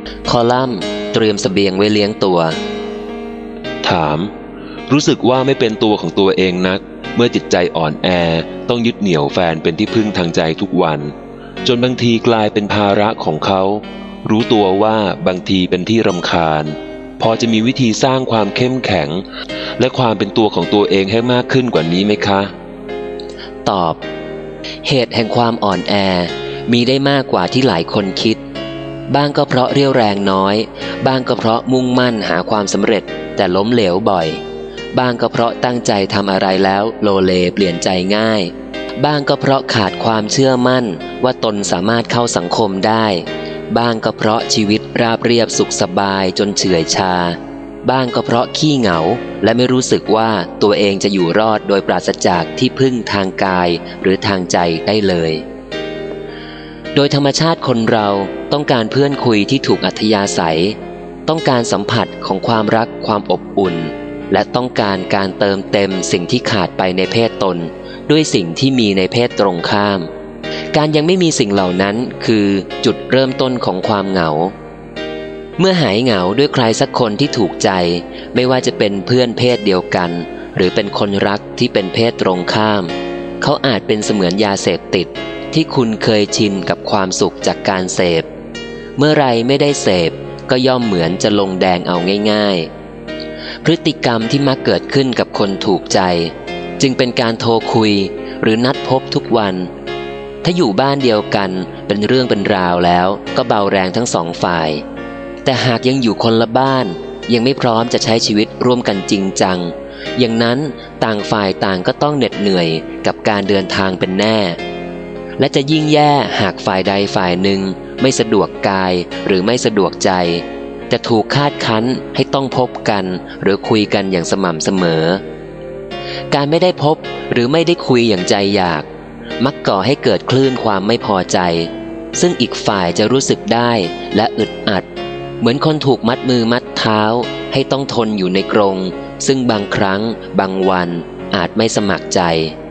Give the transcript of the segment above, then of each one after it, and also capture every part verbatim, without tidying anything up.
คอลัมน์เตรียมเสบียงไว้เลี้ยงตัวถามรู้สึกว่าไม่เป็นตัวของตัวเองนักเมื่อจิตใจอ่อนแอต้องยึดเหนี่ยวแฟนเป็นที่พึ่งทางใจทุกวันจนบางทีกลายเป็นภาระของเขารู้ตัวว่าบางทีเป็นที่รำคาญพอจะมีวิธีสร้างความเข้มแข็งและความเป็นตัวของตัวเองให้มากขึ้นกว่านี้ไหมคะตอบเหตุแห่งความอ่อนแอมีได้มากกว่าที่หลายคนคิดบ้างก็เพราะเรี่ยวแรงน้อยบ้างก็เพราะมุ่งมั่นหาความสำเร็จแต่ล้มเหลวบ่อยบ้างก็เพราะตั้งใจทำอะไรแล้วโลเลเปลี่ยนใจง่ายบ้างก็เพราะขาดความเชื่อมั่นว่าตนสามารถเข้าสังคมได้บ้างก็เพราะชีวิตราบเรียบสุขสบายจนเฉื่อยชาบ้างก็เพราะขี้เหงาและไม่รู้สึกว่าตัวเองจะอยู่รอดโดยปราศจากที่พึ่งทางกายหรือทางใจได้เลยโดยธรรมชาติคนเราต้องการเพื่อนคุยที่ถูกอัธยาศัยต้องการสัมผัสของความรักความอบอุ่นและต้องการการเติมเต็มสิ่งที่ขาดไปในเพศตนด้วยสิ่งที่มีในเพศตรงข้ามการยังไม่มีสิ่งเหล่านั้นคือจุดเริ่มต้นของความเหงาเมื่อหายเหงาด้วยใครสักคนที่ถูกใจไม่ว่าจะเป็นเพื่อนเพศเดียวกันหรือเป็นคนรักที่เป็นเพศตรงข้ามเขาอาจเป็นเสมือนยาเสพติดที่คุณเคยชินกับความสุขจากการเสพเมื่อไรไม่ได้เสพก็ย่อมเหมือนจะลงแดงเอาง่ายๆพฤติกรรมที่มักเกิดขึ้นกับคนถูกใจจึงเป็นการโทรคุยหรือนัดพบทุกวันถ้าอยู่บ้านเดียวกันเป็นเรื่องเป็นราวแล้วก็เบาแรงทั้งสองฝ่ายแต่หากยังอยู่คนละบ้านยังไม่พร้อมจะใช้ชีวิตร่วมกันจริงจังอย่างนั้นต่างฝ่ายต่างก็ต้องเหน็ดเหนื่อยกับการเดินทางเป็นแน่และจะยิ่งแย่หากฝ่ายใดฝ่ายหนึ่งไม่สะดวกกายหรือไม่สะดวกใจจะถูกคาดคั้นให้ต้องพบกันหรือคุยกันอย่างสม่ำเสมอการไม่ได้พบหรือไม่ได้คุยอย่างใจอยากมักก่อให้เกิดคลื่นความไม่พอใจซึ่งอีกฝ่ายจะรู้สึกได้และอึดอัดเหมือนคนถูกมัดมือมัดเท้าให้ต้องทนอยู่ในกรงซึ่งบางครั้งบางวันอาจไม่สมัครใจ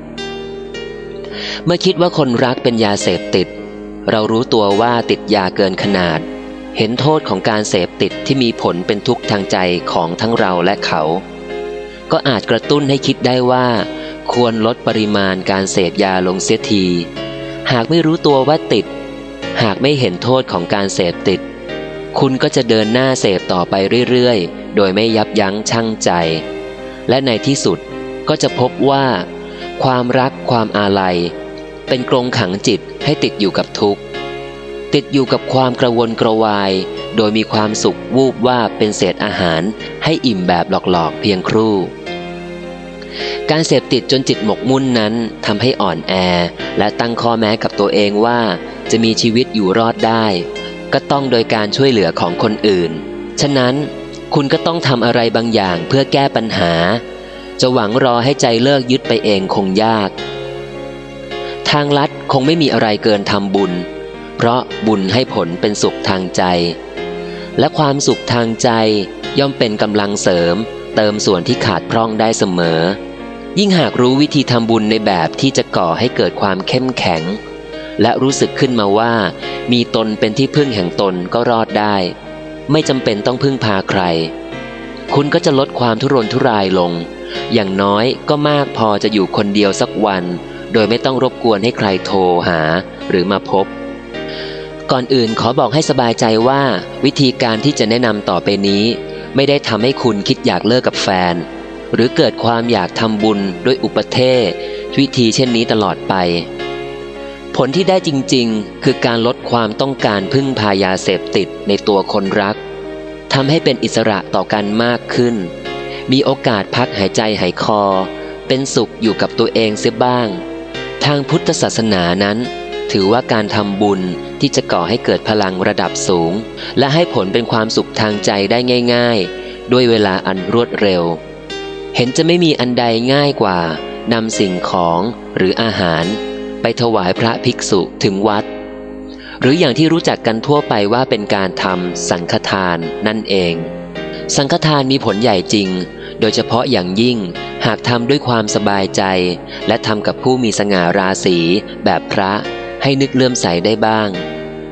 เมื่อคิดว่าคนรักเป็นยาเสพติดเรารู้ตัวว่าติดยาเกินขนาดเห็นโทษของการเสพติดที่มีผลเป็นทุกข์ทางใจของทั้งเราและเขาก็อาจกระตุ้นให้คิดได้ว่าควรลดปริมาณการเสพยาลงเสียทีหากไม่รู้ตัวว่าติดหากไม่เห็นโทษของการเสพติดคุณก็จะเดินหน้าเสพต่อไปเรื่อยๆโดยไม่ยับยั้งชั่งใจและในที่สุดก็จะพบว่าความรักความอาลัยเป็นกรงขังจิตให้ติดอยู่กับทุกข์ติดอยู่กับความกระวนกระวายโดยมีความสุขวูบว่าเป็นเศษอาหารให้อิ่มแบบหลอกๆเพียงครู่การเสพติดจนจิตหมกมุ่นนั้นทำให้อ่อนแอและตั้งข้อแม้กับตัวเองว่าจะมีชีวิตอยู่รอดได้ก็ต้องโดยการช่วยเหลือของคนอื่นฉะนั้นคุณก็ต้องทำอะไรบางอย่างเพื่อแก้ปัญหาจะหวังรอให้ใจเลิกยึดไปเองคงยากทางลัดคงไม่มีอะไรเกินทำบุญเพราะบุญให้ผลเป็นสุขทางใจและความสุขทางใจย่อมเป็นกำลังเสริมเติมส่วนที่ขาดพร่องได้เสมอยิ่งหากรู้วิธีทำบุญในแบบที่จะก่อให้เกิดความเข้มแข็งและรู้สึกขึ้นมาว่ามีตนเป็นที่พึ่งแห่งตนก็รอดได้ไม่จำเป็นต้องพึ่งพาใครคุณก็จะลดความทุรนทุรายลงอย่างน้อยก็มากพอจะอยู่คนเดียวสักวันโดยไม่ต้องรบกวนให้ใครโทรหาหรือมาพบก่อนอื่นขอบอกให้สบายใจว่าวิธีการที่จะแนะนำต่อไปนี้ไม่ได้ทำให้คุณคิดอยากเลิกกับแฟนหรือเกิดความอยากทำบุญด้วยอุปเทศวิธีเช่นนี้ตลอดไปผลที่ได้จริงๆคือการลดความต้องการพึ่งพายาเสพติดในตัวคนรักทำให้เป็นอิสระต่อกันมากขึ้นมีโอกาสพักหายใจหายคอเป็นสุขอยู่กับตัวเองเสียบ้างทางพุทธศาสนานั้นถือว่าการทำบุญที่จะก่อให้เกิดพลังระดับสูงและให้ผลเป็นความสุขทางใจได้ง่ายๆด้วยเวลาอันรวดเร็วเห็นจะไม่มีอันใดง่ายกว่านำสิ่งของหรืออาหารไปถวายพระภิกษุถึงวัดหรืออย่างที่รู้จักกันทั่วไปว่าเป็นการทำสังฆทานนั่นเองสังฆทานมีผลใหญ่จริงโดยเฉพาะอย่างยิ่งหากทำด้วยความสบายใจและทำกับผู้มีสง่าราศีแบบพระให้นึกเลื่อมใสได้บ้าง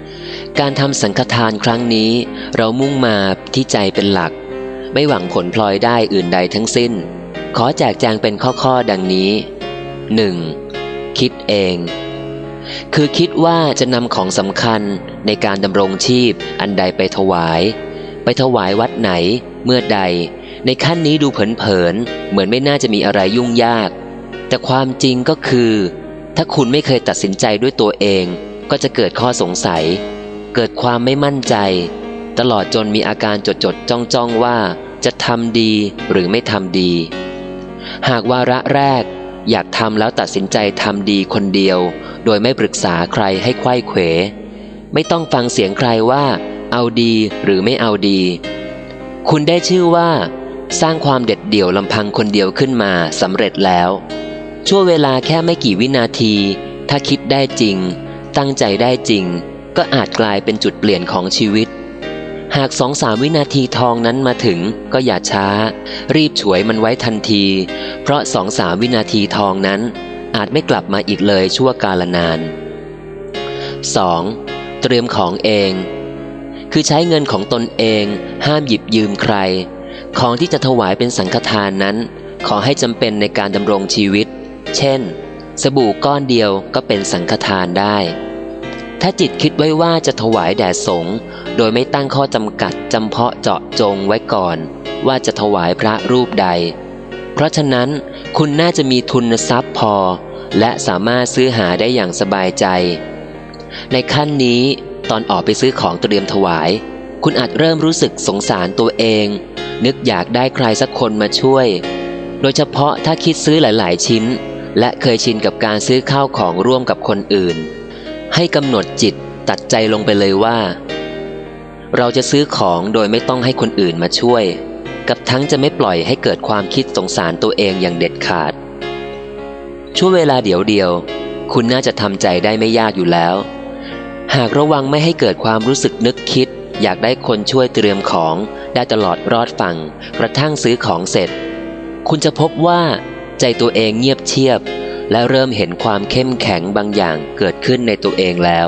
การทำสังฆทานครั้งนี้เรามุ่งมาที่ใจเป็นหลักไม่หวังผลพลอยได้อื่นใดทั้งสิ้นขอแจกแจงเป็นข้อๆดังนี้ หนึ่ง. คิดเองคือคิดว่าจะนำของสำคัญในการดำรงชีพอันใดไปถวายไปถวายวัดไหนเมื่อใดในขั้นนี้ดูเผินๆเหมือนไม่น่าจะมีอะไรยุ่งยากแต่ความจริงก็คือถ้าคุณไม่เคยตัดสินใจด้วยตัวเองก็จะเกิดข้อสงสัยเกิดความไม่มั่นใจตลอดจนมีอาการจดจดจ้องจ้องว่าจะทำดีหรือไม่ทำดีหากวาระแรกอยากทำแล้วตัดสินใจทำดีคนเดียวโดยไม่ปรึกษาใครให้ไขว้เขวไม่ต้องฟังเสียงใครว่าเอาดีหรือไม่เอาดีคุณได้ชื่อว่าสร้างความเด็ดเดี่ยวลำพังคนเดียวขึ้นมาสำเร็จแล้วชั่วเวลาแค่ไม่กี่วินาทีถ้าคิดได้จริงตั้งใจได้จริงก็อาจกลายเป็นจุดเปลี่ยนของชีวิตหากสองสามวินาทีทองนั้นมาถึงก็อย่าช้ารีบฉวยมันไว้ทันทีเพราะสองสามวินาทีทองนั้นอาจไม่กลับมาอีกเลยชั่วกาลนาน สอง. เตรียมของเองคือใช้เงินของตนเองห้ามหยิบยืมใครของที่จะถวายเป็นสังฆทานนั้นขอให้จำเป็นในการดำรงชีวิตเช่นสบู่ก้อนเดียวก็เป็นสังฆทานได้ถ้าจิตคิดไว้ว่าจะถวายแด่สงฆ์โดยไม่ตั้งข้อจำกัดจำเพาะเจาะจงไว้ก่อนว่าจะถวายพระรูปใดเพราะฉะนั้นคุณน่าจะมีทุนทรัพย์พอและสามารถซื้อหาได้อย่างสบายใจในขั้นนี้ตอนออกไปซื้อของเตรียมถวายคุณอาจเริ่มรู้สึกสงสารตัวเองนึกอยากได้ใครสักคนมาช่วยโดยเฉพาะถ้าคิดซื้อหลายๆชิ้นและเคยชินกับการซื้อข้าวของร่วมกับคนอื่นให้กำหนดจิตตัดใจลงไปเลยว่าเราจะซื้อของโดยไม่ต้องให้คนอื่นมาช่วยกับทั้งจะไม่ปล่อยให้เกิดความคิดสงสารตัวเองอย่างเด็ดขาดช่วงเวลาเดียวเดียวคุณน่าจะทำใจได้ไม่ยากอยู่แล้วหากระวังไม่ให้เกิดความรู้สึกนึกคิดอยากได้คนช่วยเตรียมของได้ตลอดรอดฝั่งกระทั่งซื้อของเสร็จคุณจะพบว่าใจตัวเองเงียบเชียบและเริ่มเห็นความเข้มแข็งบางอย่างเกิดขึ้นในตัวเองแล้ว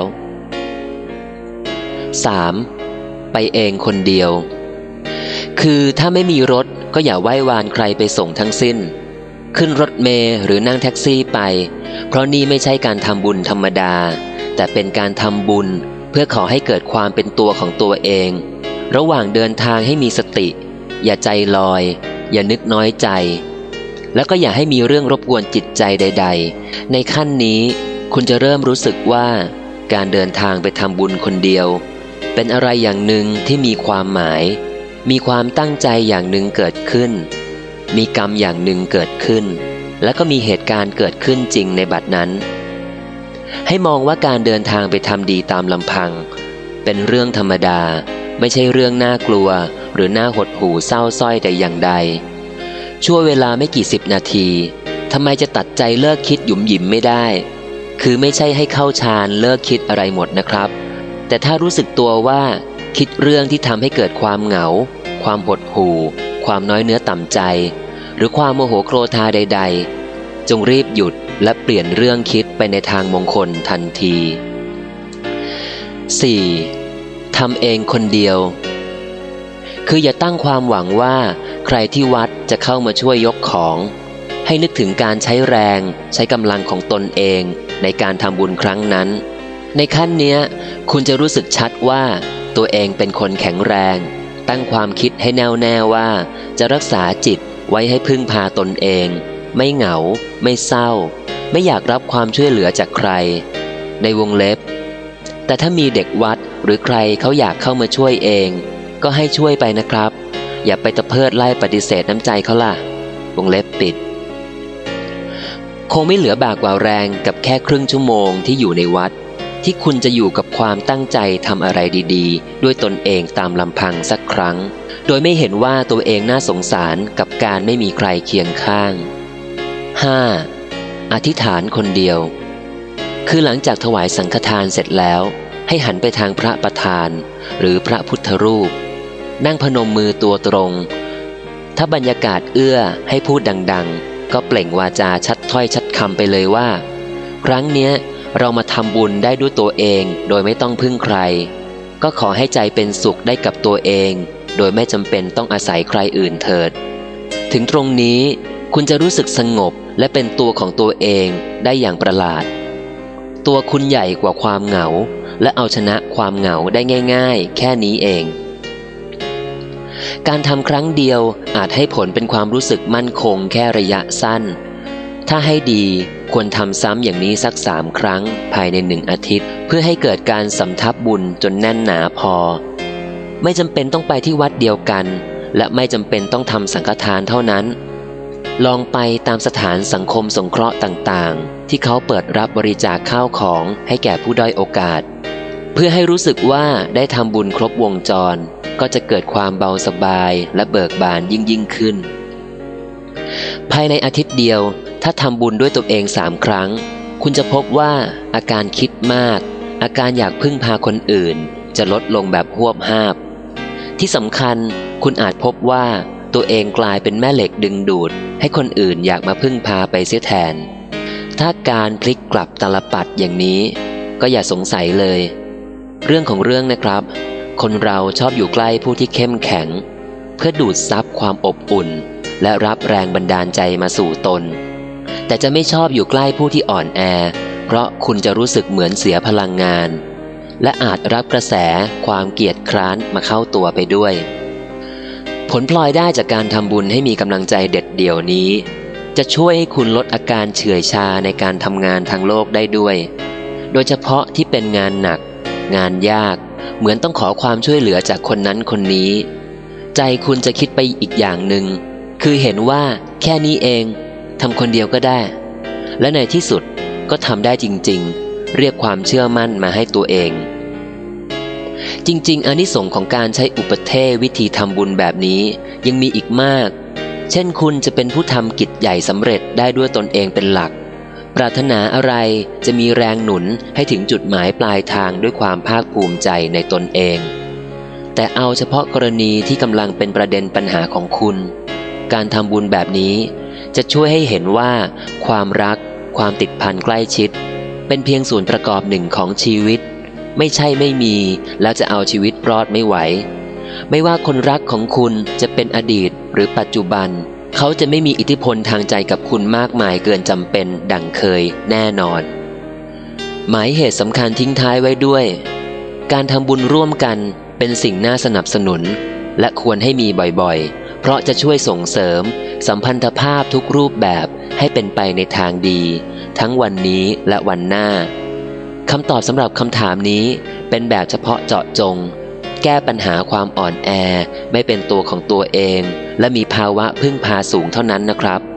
สาม. ไปเองคนเดียวคือถ้าไม่มีรถก็อย่าไหว้วานใครไปส่งทั้งสิ้นขึ้นรถเมล์หรือนั่งแท็กซี่ไปเพราะนี่ไม่ใช่การทำบุญธรรมดาแต่เป็นการทำบุญเพื่อขอให้เกิดความเป็นตัวของตัวเองระหว่างเดินทางให้มีสติอย่าใจลอยอย่านึกน้อยใจแล้วก็อย่าให้มีเรื่องรบกวนจิตใจใดๆในขั้นนี้คุณจะเริ่มรู้สึกว่าการเดินทางไปทำบุญคนเดียวเป็นอะไรอย่างหนึ่งที่มีความหมายมีความตั้งใจอย่างหนึ่งเกิดขึ้นมีกรรมอย่างหนึ่งเกิดขึ้นและก็มีเหตุการณ์เกิดขึ้นจริงในบัดนั้นให้มองว่าการเดินทางไปทำดีตามลำพังเป็นเรื่องธรรมดาไม่ใช่เรื่องน่ากลัวหรือน่าหดหู่เศร้าส้อยแต่อย่างใดชั่วเวลาไม่กี่สิบนาทีทำไมจะตัดใจเลิกคิดหยุมหยิมไม่ได้คือไม่ใช่ให้เข้าฌานเลิกคิดอะไรหมดนะครับแต่ถ้ารู้สึกตัวว่าคิดเรื่องที่ทำให้เกิดความเหงาความหดหู่ความน้อยเนื้อต่ำใจหรือความโมโหโกรธาใดๆจงรีบหยุดและเปลี่ยนเรื่องคิดไปในทางมงคลทันที สี่. ทำเองคนเดียวคืออย่าตั้งความหวังว่าใครที่วัดจะเข้ามาช่วยยกของให้นึกถึงการใช้แรงใช้กำลังของตนเองในการทำบุญครั้งนั้นในขั้นเนี้ยคุณจะรู้สึกชัดว่าตัวเองเป็นคนแข็งแรงตั้งความคิดให้แน่วแน่ว่าจะรักษาจิตไว้ให้พึ่งพาตนเองไม่เหงาไม่เศร้าไม่อยากรับความช่วยเหลือจากใครในวงเล็บแต่ถ้ามีเด็กวัดหรือใครเขาอยากเข้ามาช่วยเองก็ให้ช่วยไปนะครับอย่าไปตะเพิดไล่ปฏิเสธน้ำใจเขาล่ะวงเล็บปิดคงไม่เหลือบากกว่าแรงกับแค่ครึ่งชั่วโมงที่อยู่ในวัดที่คุณจะอยู่กับความตั้งใจทำอะไรดีๆด้วยตนเองตามลำพังสักครั้งโดยไม่เห็นว่าตัวเองน่าสงสารกับการไม่มีใครเคียงข้าง ห้า. อธิษฐานคนเดียวคือหลังจากถวายสังฆทานเสร็จแล้วให้หันไปทางพระประธานหรือพระพุทธรูปนั่งพนมมือตัวตรงถ้าบรรยากาศเอื้อให้พูดดังๆก็เปล่งวาจาชัดถ้อยชัดคำไปเลยว่าครั้งเนี้ยเรามาทำบุญได้ด้วยตัวเองโดยไม่ต้องพึ่งใครก็ขอให้ใจเป็นสุขได้กับตัวเองโดยไม่จำเป็นต้องอาศัยใครอื่นเถิดถึงตรงนี้คุณจะรู้สึกสงบและเป็นตัวของตัวเองได้อย่างประหลาดตัวคุณใหญ่กว่าความเหงาและเอาชนะความเหงาได้ง่ายๆแค่นี้เองการทำครั้งเดียวอาจให้ผลเป็นความรู้สึกมั่นคงแค่ระยะสั้นถ้าให้ดีควรทำซ้ำอย่างนี้สักสามครั้งภายในหนึ่งอาทิตย์เพื่อให้เกิดการสำทับบุญจนแน่นหนาพอไม่จำเป็นต้องไปที่วัดเดียวกันและไม่จำเป็นต้องทำสังฆทานเท่านั้นลองไปตามสถานสังคมสงเคราะห์ต่างๆที่เขาเปิดรับบริจาคข้าวของให้แก่ผู้ด้อยโอกาสเพื่อให้รู้สึกว่าได้ทำบุญครบวงจรก็จะเกิดความเบาสบายและเบิกบานยิ่งยิ่งขึ้นภายในอาทิตย์เดียวถ้าทำบุญด้วยตัวเองสามครั้งคุณจะพบว่าอาการคิดมากอาการอยากพึ่งพาคนอื่นจะลดลงแบบหวบหาบที่สำคัญคุณอาจพบว่าตัวเองกลายเป็นแม่เหล็กดึงดูดให้คนอื่นอยากมาพึ่งพาไปเสียแทนถ้าการพลิกกลับตาลปัดอย่างนี้ก็อย่าสงสัยเลยเรื่องของเรื่องนะครับคนเราชอบอยู่ใกล้ผู้ที่เข้มแข็งเพื่อดูดซับความอบอุ่นและรับแรงบันดาลใจมาสู่ตนแต่จะไม่ชอบอยู่ใกล้ผู้ที่อ่อนแอเพราะคุณจะรู้สึกเหมือนเสียพลังงานและอาจรับกระแสความเกียจคร้านมาเข้าตัวไปด้วยผลพลอยได้จากการทำบุญให้มีกำลังใจเด็ดเดี่ยวนี้จะช่วยให้คุณลดอาการเฉื่อยชาในการทำงานทางโลกได้ด้วยโดยเฉพาะที่เป็นงานหนักงานยากเหมือนต้องขอความช่วยเหลือจากคนนั้นคนนี้ใจคุณจะคิดไปอีกอย่างหนึ่งคือเห็นว่าแค่นี้เองทำคนเดียวก็ได้และในที่สุดก็ทำได้จริงๆเรียกความเชื่อมั่นมาให้ตัวเองจริงๆอานิสงส์ของการใช้อุปเทศวิธีทำบุญแบบนี้ยังมีอีกมากเช่นคุณจะเป็นผู้ทำกิจใหญ่สำเร็จได้ด้วยตนเองเป็นหลักปรารถนาอะไรจะมีแรงหนุนให้ถึงจุดหมายปลายทางด้วยความภาคภูมิใจในตนเองแต่เอาเฉพาะกรณีที่กำลังเป็นประเด็นปัญหาของคุณการทำบุญแบบนี้จะช่วยให้เห็นว่าความรักความติดพันใกล้ชิดเป็นเพียงส่วนประกอบหนึ่งของชีวิตไม่ใช่ไม่มีแล้วจะเอาชีวิตรอดไม่ไหวไม่ว่าคนรักของคุณจะเป็นอดีตหรือปัจจุบันเขาจะไม่มีอิทธิพลทางใจกับคุณมากมายเกินจำเป็นดังเคยแน่นอนหมายเหตุสำคัญทิ้งท้ายไว้ด้วยการทำบุญร่วมกันเป็นสิ่งน่าสนับสนุนและควรให้มีบ่อยๆเพราะจะช่วยส่งเสริมสัมพันธภาพทุกรูปแบบให้เป็นไปในทางดีทั้งวันนี้และวันหน้าคำตอบสำหรับคำถามนี้เป็นแบบเฉพาะเจาะจงแก้ปัญหาความอ่อนแอไม่เป็นตัวของตัวเองและมีภาวะพึ่งพาสูงเท่านั้นนะครับ